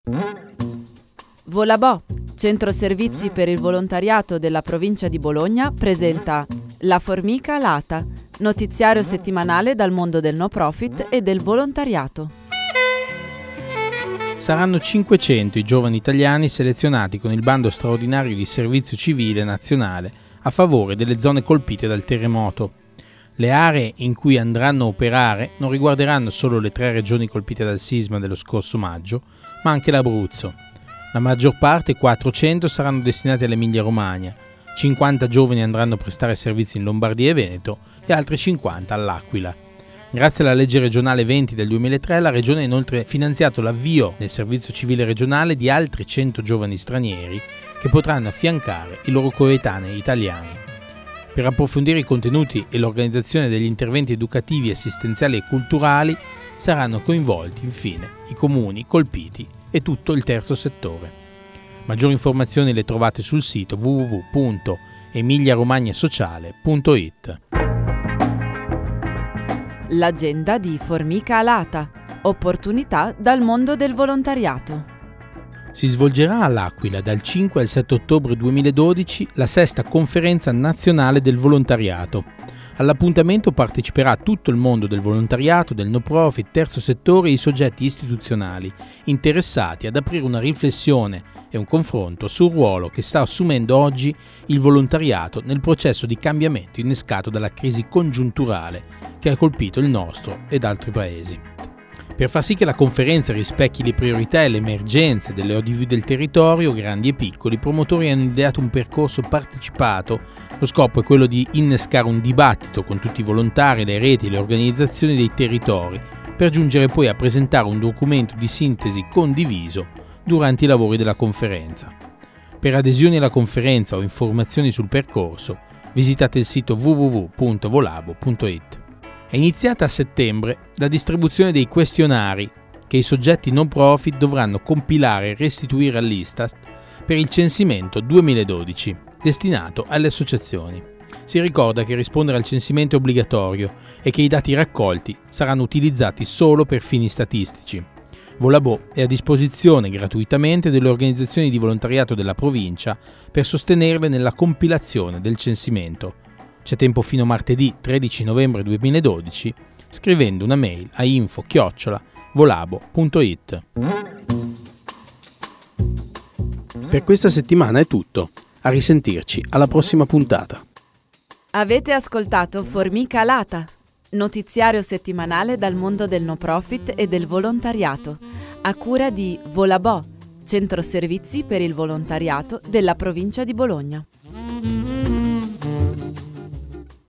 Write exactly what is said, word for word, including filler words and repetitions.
Volabò, centro servizi per il volontariato della provincia di Bologna, presenta La Formica Alata, notiziario settimanale dal mondo del no profit e del volontariato. Saranno cinquecento i giovani italiani selezionati con il bando straordinario di servizio civile nazionale a favore delle zone colpite dal terremoto. Le aree in cui andranno a operare non riguarderanno solo le tre regioni colpite dal sisma dello scorso maggio, ma anche l'Abruzzo. La maggior parte, quattrocento, saranno destinati all'Emilia-Romagna, cinquanta giovani andranno a prestare servizi in Lombardia e Veneto e altri cinquanta all'Aquila. Grazie alla legge regionale venti del duemilatré, la regione ha inoltre finanziato l'avvio del servizio civile regionale di altri cento giovani stranieri che potranno affiancare i loro coetanei italiani. Per approfondire i contenuti e l'organizzazione degli interventi educativi, assistenziali e culturali saranno coinvolti infine i comuni colpiti e tutto il terzo settore. Maggiori informazioni le trovate sul sito w w w punto emiliaromagnasociale punto i t. L'agenda di Formica Alata, opportunità dal mondo del volontariato. Si svolgerà all'Aquila dal cinque al sette ottobre duemiladodici la sesta conferenza nazionale del volontariato. All'appuntamento parteciperà tutto il mondo del volontariato, del no profit, terzo settore e i soggetti istituzionali interessati ad aprire una riflessione e un confronto sul ruolo che sta assumendo oggi il volontariato nel processo di cambiamento innescato dalla crisi congiunturale che ha colpito il nostro ed altri paesi. Per far sì che la conferenza rispecchi le priorità e le emergenze delle O D V del territorio, grandi e piccoli, i promotori hanno ideato un percorso partecipato. Lo scopo è quello di innescare un dibattito con tutti i volontari, le reti e le organizzazioni dei territori, per giungere poi a presentare un documento di sintesi condiviso durante i lavori della conferenza. Per adesioni alla conferenza o informazioni sul percorso, visitate il sito w w w punto volabo punto i t. È iniziata a settembre la distribuzione dei questionari che i soggetti non profit dovranno compilare e restituire all'Istat per il censimento duemiladodici, destinato alle associazioni. Si ricorda che rispondere al censimento è obbligatorio e che i dati raccolti saranno utilizzati solo per fini statistici. Volabò è a disposizione gratuitamente delle organizzazioni di volontariato della provincia per sostenerle nella compilazione del censimento. C'è tempo fino a martedì tredici novembre duemiladodici scrivendo una mail a info chiocciola volabo punto i t. Per questa settimana è tutto. A risentirci alla prossima puntata. Avete ascoltato Formica Alata, notiziario settimanale dal mondo del no profit e del volontariato, a cura di Volabò, centro servizi per il volontariato della provincia di Bologna.